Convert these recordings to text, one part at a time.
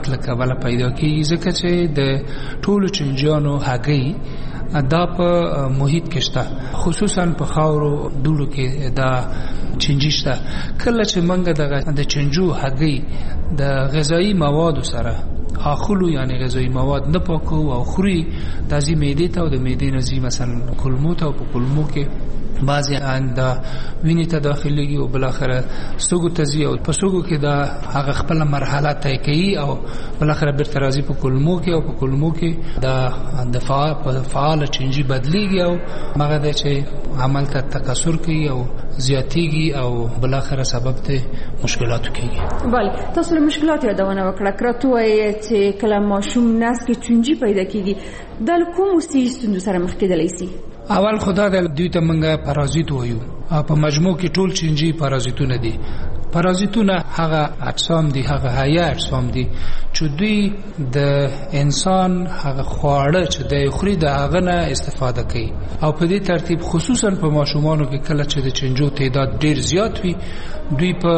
مشکلات له کبله پیدا کیږي، ځکه چې د ټولو چنجیانو هګۍ دا په محیط کې شته، خصوصا په خاورو دوړو کې دا چنجي شته. کله چې موږ د چنجو هګۍ د غذایی موادو سره اخلو، یعنی غذایی مواد نه پاکو او خوري، د ځي معدې ته او د معدې نه ځي مثلا کولمو ته، او په کولمو کې بعضی انده وینې ته داخليږي او بل اخره سوګو ته ځي، او په سوګو کې دا هغه خپل مرحله طی کوي او بل اخره بیرته راځي په کولمو کې، او په کولمو کې د فعال چنجي بدلیږي او هغه د چې عمل ته تکثر کوي او زیاتیږي او بل اخره سبب ته مشکلاتو کیږي. بله، تاسو له مشکلات یادونه وکړه، کراتو یې چې کله ماشوم نس کې چنجي پیدا کیږي، د کوم ستونزو سره مخ کېدلی شي؟ اول خدا د دوی ته منګه پارازیت وایو، په مجموع کې ټول چنجي پارازیتونه دي. پارازیتونه هغه اجسام دي، هغه حیه اجسام دي چې دوی د انسان هغه خواړه چې د خوري د هغه نه استفاده کوي، او په دې ترتیب خصوصا په ماشومانو کې کله چې د چنجو تعداد ډیر زیات وي، دوی په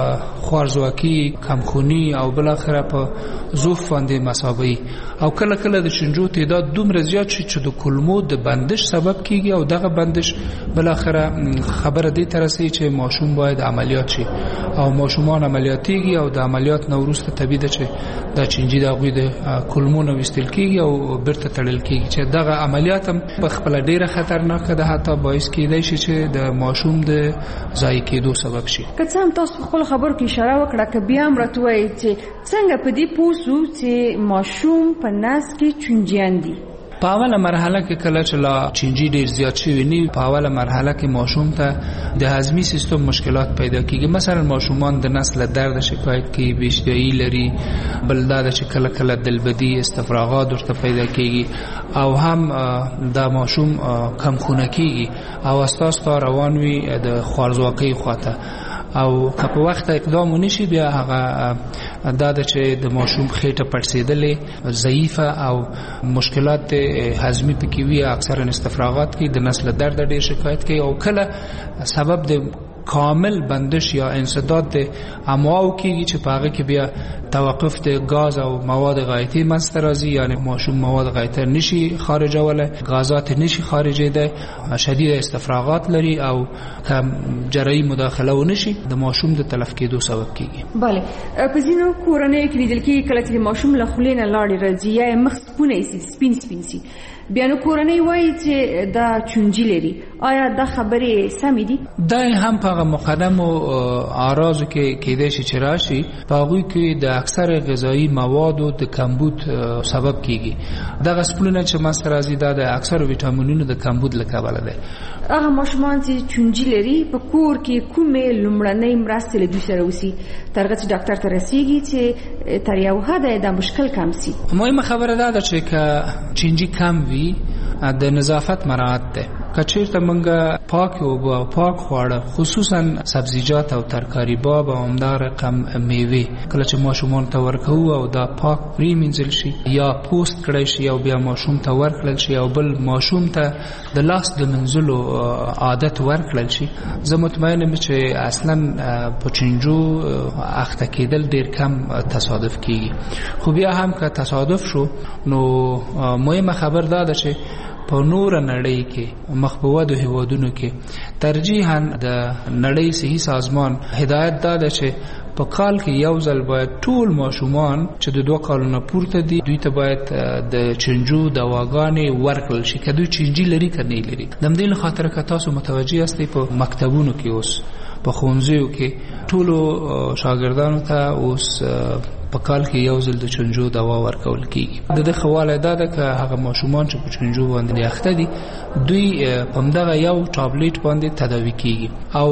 خوارزواکي، کمخونی او بل اخره په ضعف باندې مساوي، او کله کله د چنجو تعداد دومره زیات شي چې د کولمو د بندش سبب کیږي، او دغه بندش بل اخره خبره دې ترسي چې ماشوم باید عملیات شي، او ماشومان عملیاتيږي، او د عملیات نو وروسته طبيعي ده چې د چنجي د غوي د کولمو نو وستل کیږي او برته تړل کیږي، چې دغه عملیات هم په خپل ډیره خطرناک ده، حتی باعث کیدای شي چې د ماشوم د ضایع کېدو سبب شي. که څه هم تاسو خپل خبرو کې اشاره وکړه، که بیا هم راته وایي چې څنګه په دې پوه شو چې ماشوم په نس کې چنجیان دي؟ په اوله مرحله کې کله چې لا چنجي ډیر زیات شوي ني، په اوله مرحله کې ماشوم ته د هضمي سیستم مشکلات پیدا کیږي. مثلا ماشومان د نس له درد شکایت کوي، بیشتري لري، بل دا چې کله کله دلبدي، استفراغات ورته پیدا کیږي، او هم دا ماشوم کم خونه کیږي او اساس تا روان وي د خوارزواکۍ خواته، او که په وخت اقدام ونشي بیا هغه دا چې د ماشوم خېټه پړسېدلې، ضعیفه او مشکلات هضمي پکې وي، اکثرا استفراغات کوي، د نس له درد ډېر شکایت کوي، او کله سبب د کامل بندش یا انسداد د امعاء کېږي چې په هغه کې بیا توقف د غاز او مواد غایطي منځته راځي، یعنی ماشوم مواد غایطه نشي خارجوله، غازات نشي خارجیده، شدید استفراغات لري، او کم جراحي مداخله ونشي، د ماشوم د تلف کېدو سبب کېږي. بله، په ځینو کورنیو کې لیدل کېږي کله چې د ماشوم له خولې نه لاړې راځي یا مخ سپونه شي، سپین شي، بیا نو کورنۍ وایي چې دا چنجي لري. آیا دا خبرې سمې دي؟ دا هم په هغه مقدمو اعراضو کې کېدای شي چې راشي، په هغوی کې د اکثر غذایی موادو د کمبود سبب کېږي. دغه سپلونه چې منځته راځي دا د اکثر ویټامینونو د کمبود له کبله ده. هغه ماشومان چې چنجي لري په کور کې کومې لومړنۍ مرستې له دوی سره وسي تر هغه چې ډاکټر ته رسېږي چې تر یو حده دا مشکل کم سي؟ مهمه خبره دا ده چې که چنجي کم وي د نظافت مراعات ده. کچیرته منګه پاک او پاک خواړه، خصوصا سبزیجات او ترکاری باب او همدار کم میوه کله چې ماشومان ته ورکو او دا پاک پریمنځل شي یا پوسټ کړی شي او بیا ماشوم ته ورکړل شي، او بل ماشوم ته د لاس د منځلو عادت ورکړل شي، زه مطمئن یم چې اصلا په چنجو اخته کېدل ډیر کم تصادف کیږي. خو بیا هم که تصادف شو نو مهمه خبر دا ده چې په نور نړۍ کې مخبوود هیوادونو کې ترجیحاً د نړۍ صحي سازمان هدایت دا چې په کال کې یو ځل باید ټول ماشومان چې د 2 کالونو پورته دي دوی ته باید د چنجو دواګانې ورکړل شي، که دوی چنجي لري که نه لري. د دې لخاطر که تاسو متوجي یاستئ په مکتبونو کې اوس په ښوونځیو کې ټولو شاګردانو ته اوس په کال کې یو ځل د چنجو دوا ورکول کیږي. د خواله دا ده که هغه ماشومان چې په چنجو باندې اخته دي دوی په همدغه یو ټابلیټ باندې تداوي کیږي، او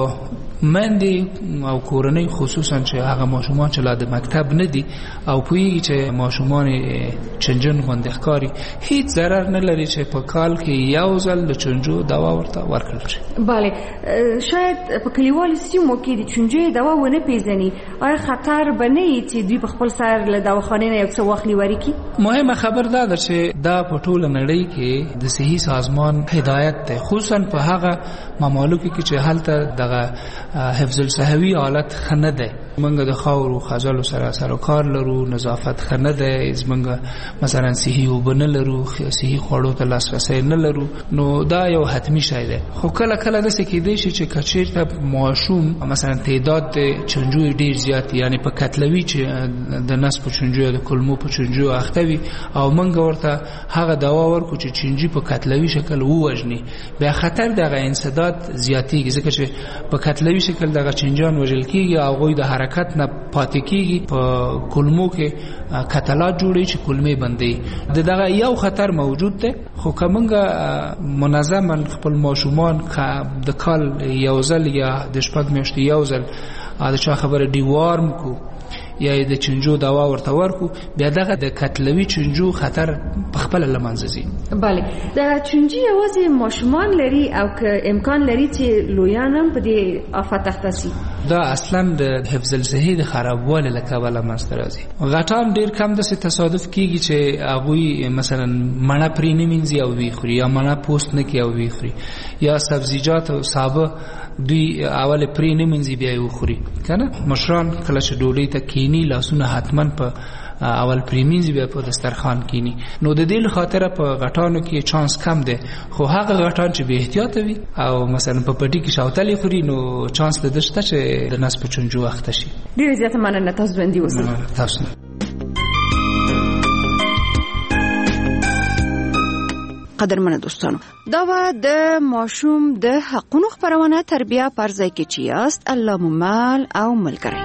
مندې او کورنۍ خصوصا چې هغه ماشومان چې لا د مکتب نه دي او پوهیږي چې ماشومان چنجن باندې ښکاري، هیڅ ضرر نه لري چې په کال کې یو ځل د چنجو دوا ورته ورکړل شي. بله، شاید په کلیوالو سیمو کې د چنجو دوا ونه پیژني، آیا خطر به نه وي چې دوی په خپل سر له دواخانې نه یو څه واخلي ورکړي؟ مهمه خبر دا ده چې دا په ټوله نړۍ کې د صحي سازمان هدایت ده، خصوصا په هغه ممالکو کې چې هلته دغه حفظ الصحوي حالت خنه ده. منګه د خاور او خزل سره سروکار لرو، نظافت خنه ده، زمنګه مثلا صحي وبنه لرو، صحي خوړو ته لاسرسي نه لرو، نو دا یو حتمی شی ده. خو کله کله د سکیدې شي چې کچیرته ماشوم مثلا تعداد چنجو ډیر زیات، یعنی په کتلوي چې د نس په چنجو د کلمو په چنجو اختوي او منګه ورته هغه دوا ورکو چې چنجي په کتلوي شکل ووجني، بیا خطر دغه انسداد زیاتیږي ځکه چې په کتلوي شکل دغه چنجان وژل کیږي او غوی د حرکت نه پاتې کیږي، په کلمو کې کتلات جوړي چې کلمې بندي. دغه یو خطر موجود ده. خو کومګه منظم خپل ماشومان د کال یو ځل یا د شپږ میاشتې یو ځل دا چا خبره ډیوارم کو یا د چنجو دوا ورته ورکو، بیا دغه د کتلوي چنجو خطر په خپل لمنځه ځي. بله، د چنجي یوازې ماشومان لري او که امکان لري چې لویان هم په دې آفت اخته شي؟ دا اصلا د حفظ الصحي د خرابوالي له کبله منځته راځي. غټان ډیر کم داسې تصادف کیږي چې هغوی مثلا مڼه پرې نه مینځي او ویې خوري، یا مڼه پوست نه کوي او ویې خوري، یا سبزیجات او سابه دوی اول پرې نه مینځي بیا یې وخوري کنه. مشران کله چې ډوډۍ ته کینی لاسونه حتما په اول پریمینځي بیا په دسترخوان کینی. نو د دې خاطر په غټانو کې چانس کم ده، خو هغه غټان چې به احتیاط وي او مثلا په پټي کې شاوتلې خوري نو چانس لده شته چې د نس په چنجو اخته شي. ډیره زیاته مننه، تاسو ژوندي اوسئ. تاسو قدرمنه دوستانو، دا و د ماشوم د حقونو خبرونه تربیه پر ځای کې چې یاست الله مو مال او ملګری.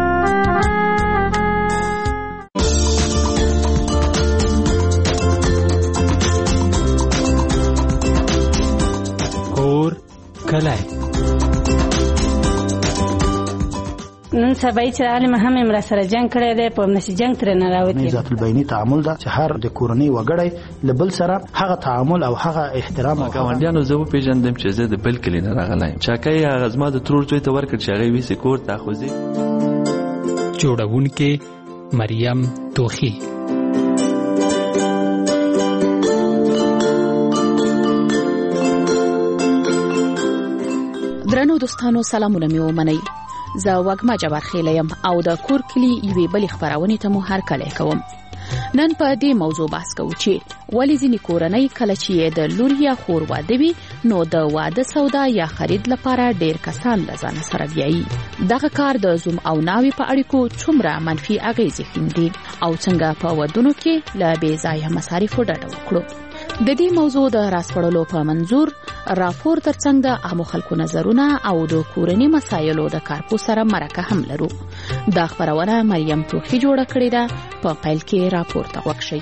کور کلی نن سبا چې عالم هم امر سره جنگ کړی دی، په نشي جنگ تر نه راوتی. ذات البینی تعامل دا چې هر د کورنۍ وګړی لبل سره هغه تعامل او هغه احترام او ګاونډیانو زه پیژندم چې زه د بل کلی نه راغلی چاکای هغه زما د ترور ځای ته ورکړ چې هغه ویسې کور ته خوځي. جوړونکې مریم توخی. درنو دوستانو سلامونه مې ومنئ. زه وګما جبار خیل یم او د کور کلی یوې بلې خبرونې ته مو هرکلی کوم. نن په دې موضوع بحث کوو چې ولې ځینې کورنۍ کله چې د لور یا خور واده وي نو د واده سودا یا خرید لپاره ډیر کسان له ځان سره بیایي. دغه کار د زوم او ناوې په اړیکو څومره منفي اغیزې ښیندي او څنګه په ودونو کې له بې ځایه مصارفو ډډه وکړو. د دې موضوع د راسپړلو په منظور راپور ترڅنګ د عامو خلکو نظرونه او د کورنۍ مسایلو د کارپو سره مرکه هم لرو. دا خبرونه مریم توخی جوړه کړې ده. په پیل کې راپور ته غوږ شئ.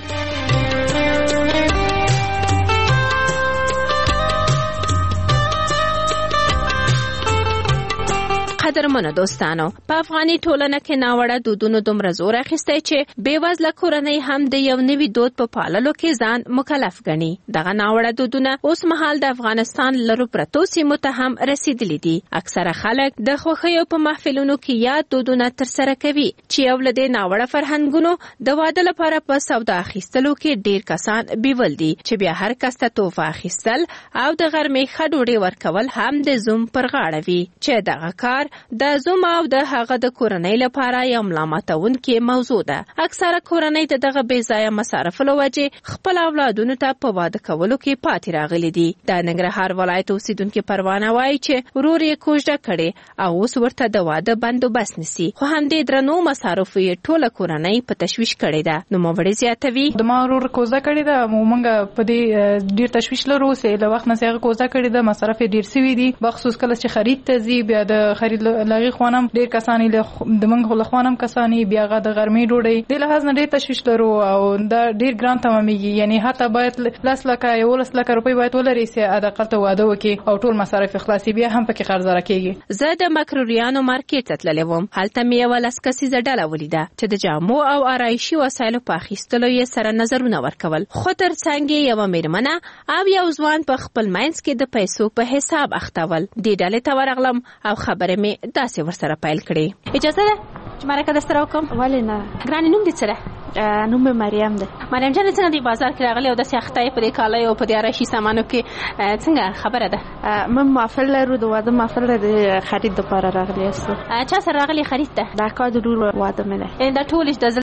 قدرمنو دوستانو، په افغاني ټولنه کې ناوړه دودونو دومره زور اخیستی چې بېوزله کورنۍ هم د یو نوي دود په پاللو کې ځان مکلف ګڼي. دغه ناوړه دودونه اوس مهال د افغانستان لرو پرتو سیمو ته هم رسیدلي دي. اکثره خلک د خوښیو په محفلونو کې یاد دودونه ترسره کوي چې یو له دې ناوړه فرهنګونو د واده لپاره په سودا اخیستلو کې ډیر کسان بیول دي چې بیا هر کس ته تحفه اخیستل او د غرمې ښه ډوډۍ ورکول هم د زوم پر غاړه وي چې دغه کار د زوم او د هغه د کورنۍ لپاره یو ملامتونکې موضوع ده. اکثره کورنۍ د دغه بې ځایه مصارفو له وجې خپل اولادونو ته په واده کولو کې پاتې راغلي دي. د ننګرهار ولایت اوسیدونکي پروانه وایي چې ورور یې کوژده کړې او اوس ورته د واده بندوبست نیسي، خو همدې درنو مصارفو یې ټوله کورنۍ په تشویش کړې ده. نوموړې زیاتوي د ما ورور کوژده کړې ده، موږ په دې ډیر تشویش لرو چې له وخت نه هغه کوژده کړې ده، مصارف یې ډیر سوي دي، بخصوص کله چې خرید ته ځي بیا د خرید لغی خوانم ډیر کسانی له د منګ له خوانم کسانی بیا غا د غرمې ډوډۍ د لحاظ نه ډیر تشویش لرو او دا ډیر ګران تمامېږي. یعنی حتی باید 10 لک یا 10 لک روپۍ باید ولري چې اقل ته واده وکړي او ټول مصارف خلاصي بیا هم پکې قرض راکېږي. زه د مکروریانو مارکیټ ته تللی وم. هلته مې یوه لسکسیزه ډله ولیده چې د جامو او آرایشي وسایلو په اخیستلو یې سره نظرونه ورکول، خو تر څنګ یې یوه میرمنه او یو ځوان په خپل منځ کې د پیسو په حساب اختول. دې ډلې ته ورغلم او خبرې مې داسې ورسره پیل کړې. اجازه ده چې مرکه درسره وکړم؟ ولې نه؟ ګرانې نوم دې څه ده؟ نوم مریم ده. مریم جان څنګه دی بازار کې راغلی او د سختای په دې کالای او په دې راشي سامانو کې څنګه خبره ده؟ من محفل لرو د واده محفل د خرید لپاره راغلی است. چا سره راغلی خرید ته؟ د کار د رور واده مې ده. دا ټول د